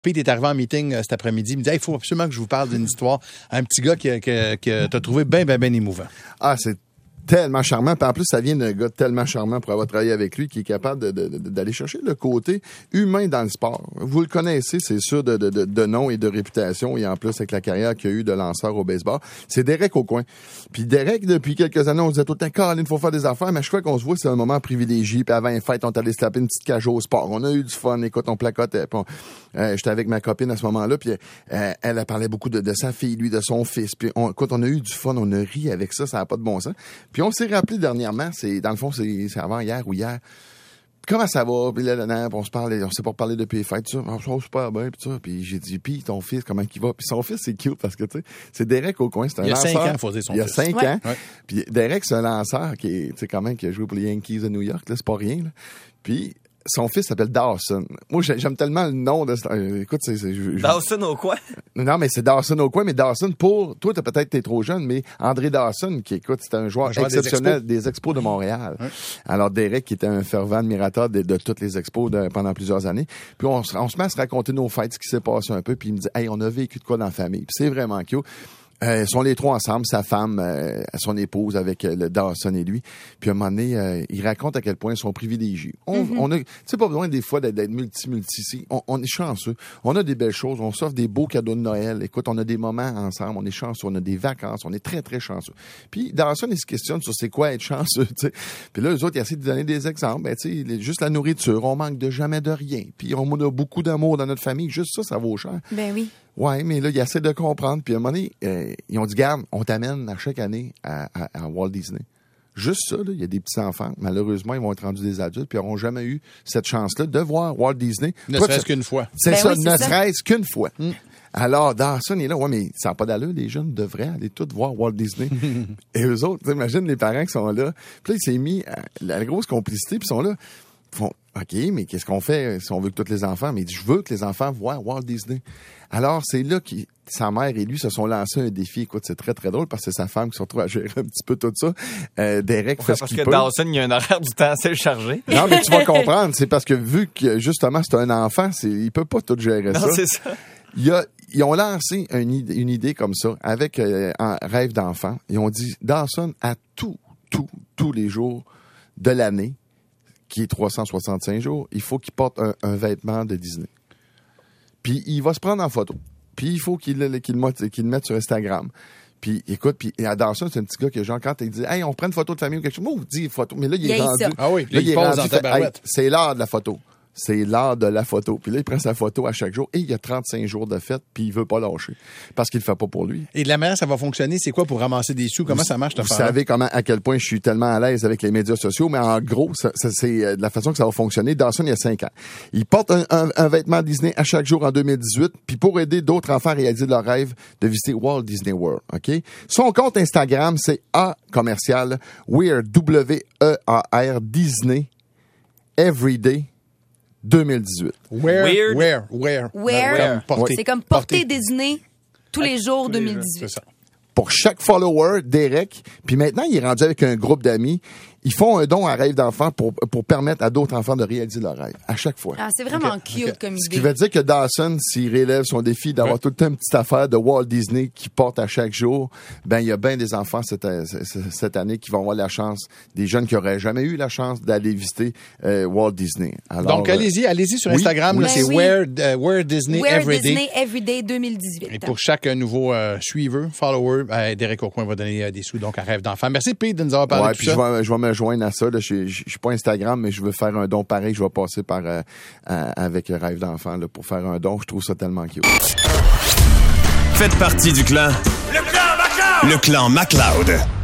Pete est arrivé en meeting cet après-midi. Il me dit, il faut absolument que je vous parle d'une histoire. Un petit gars que t'as trouvé bien émouvant. Ah, c'est tellement charmant. Puis en plus, ça vient d'un gars tellement charmant pour avoir travaillé avec lui, qui est capable d'aller chercher le côté humain dans le sport. Vous le connaissez, c'est sûr, de nom et de réputation. Et en plus, avec la carrière qu'il a eu de lanceur au baseball, c'est Derek Aucoin. Puis Derek, depuis quelques années, on disait tout le temps, Colin, il faut faire des affaires. Mais à chaque fois qu'on se voit, c'est un moment privilégié. Puis avant les fêtes, on est allé se taper une petite cage au sport. On a eu du fun. Écoute, on placotait. J'étais avec ma copine à ce moment-là. Puis elle parlait beaucoup de sa fille, lui, de son fils. Puis écoute, on a eu du fun. On a ri avec ça. Ça n'a pas de bon sens. Puis on s'est rappelé dernièrement, dans le fond, c'est avant hier ou hier. Comment ça va? Puis là, on se parle, on s'est pas parlé depuis les fêtes, ça. On se passe super bien, puis ça. Puis j'ai dit, puis ton fils, comment il va? Puis son fils, c'est cute parce que, tu sais, c'est Derek Aucoin, c'est un lanceur. Il y a 5 ans, faut dire son fils. Il y a 5 ans. Ouais. Puis Derek, c'est un lanceur qui est, tu sais, quand même, qui a joué pour les Yankees de New York, là, c'est pas rien, là. Puis son fils s'appelle Dawson. Moi, j'aime tellement le nom de... Écoute, Dawson Aucoin? Non, mais c'est Dawson Aucoin, mais Dawson pour... Toi, t'es trop jeune, mais André Dawson, qui, écoute, c'est un joueur exceptionnel des Expos de Montréal. Ouais. Alors, Derek, qui était un fervent admirateur de toutes les Expos pendant plusieurs années. Puis on se met à se raconter nos fêtes, ce qui s'est passé un peu, puis il me dit, hey, on a vécu de quoi dans la famille. Puis c'est vraiment cute. Ils sont les trois ensemble, sa femme, son épouse avec le Dawson et lui. Puis à un moment donné, il raconte à quel point ils sont privilégiés. On a, tu sais, pas besoin des fois d'être multi ici. On est chanceux. On a des belles choses. On s'offre des beaux cadeaux de Noël. Écoute, on a des moments ensemble. On est chanceux. On a des vacances. On est très, très chanceux. Puis Dawson, il se questionne sur c'est quoi être chanceux, tu sais. Puis là, eux autres, ils essaient de donner des exemples. Ben, tu sais, juste la nourriture. On manque de jamais de rien. Puis on a beaucoup d'amour dans notre famille. Juste ça vaut cher. Ben oui. Ouais, mais là, il essaie de comprendre. Puis à un moment donné, ils ont dit, garde, on t'amène à chaque année à Walt Disney. Juste ça, là, il y a des petits-enfants. Malheureusement, ils vont être rendus des adultes, puis ils n'auront jamais eu cette chance-là de voir Walt Disney. Ne serait-ce qu'une fois. C'est ça, ne serait-ce qu'une fois. Alors, Dawson est là, ouais, mais ça n'a pas d'allure, les jeunes devraient aller tous voir Walt Disney. Et eux autres, t'imagines les parents qui sont là. Puis là, il s'est mis à la grosse complicité, puis ils sont là. Ils font, OK, mais qu'est-ce qu'on fait si on veut que tous les enfants... Mais il dit, je veux que les enfants voient Walt Disney. Alors, c'est là que sa mère et lui se sont lancés un défi. Écoute, c'est très, très drôle parce que c'est sa femme qui se retrouve à gérer un petit peu tout ça. Derek fait ce qu'il peut. Parce que Dawson, il y a un horaire du temps assez chargé. Non, mais tu vas comprendre. C'est parce que vu que, justement, c'est un enfant, il peut pas tout gérer ça. Non, c'est ça. Ils ont lancé une idée comme ça avec un rêve d'enfant. Ils ont dit, Dawson, à tous les jours de l'année, qui est 365 jours, il faut qu'il porte un vêtement de Disney. Puis il va se prendre en photo. Puis il faut qu'il le mette sur Instagram. Puis écoute, puis Dawson, c'est un petit gars que genre, quand il dit, hey, on prend une photo de famille ou quelque chose, moi, on dit photo. Mais là, il est rendu. Ah oui, là, il pose dans ta barouette. C'est l'heure de la photo. C'est l'art de la photo. Puis là, il prend sa photo à chaque jour et il y a 35 jours de fête, puis il veut pas lâcher parce qu'il le fait pas pour lui. Et de la manière ça va fonctionner, c'est quoi pour ramasser des sous? Comment ça marche? Vous savez à quel point je suis tellement à l'aise avec les médias sociaux, mais en gros, c'est de la façon que ça va fonctionner. Dawson, il y a 5 ans. Il porte un vêtement Disney à chaque jour en 2018, puis pour aider d'autres enfants à réaliser leur rêve de visiter Walt Disney World. OK? Son compte Instagram, c'est @Weird, W-E-A-R, Disney, Everyday, 2018. Where? Porter. C'est comme porter Disney tous les jours 2018. C'est ça. Pour chaque follower, Derek, puis maintenant, il est rendu avec un groupe d'amis. Ils font un don à rêve d'enfant pour permettre à d'autres enfants de réaliser leur rêve, à chaque fois. Ah, c'est vraiment cute comme idée. Ce qui veut dire que Dawson, s'il relève son défi d'avoir tout le temps une petite affaire de Walt Disney qu'il porte à chaque jour, ben il y a bien des enfants cette année qui vont avoir la chance, des jeunes qui auraient jamais eu la chance d'aller visiter Walt Disney. Alors, donc, allez-y sur Instagram, oui. là, c'est Where Disney Everyday. Disney Everyday 2018. Et pour chaque nouveau suiveur, follower, Derek Aucoin va donner des sous donc à rêve d'enfant. Merci Pete de nous avoir parlé de tout ça. Je vais me joindre à ça. Là. Je suis pas Instagram, mais je veux faire un don pareil. Je vais passer par avec Rêve d'enfant là, pour faire un don. Je trouve ça tellement cute. Faites partie du clan. Le clan MacLeod.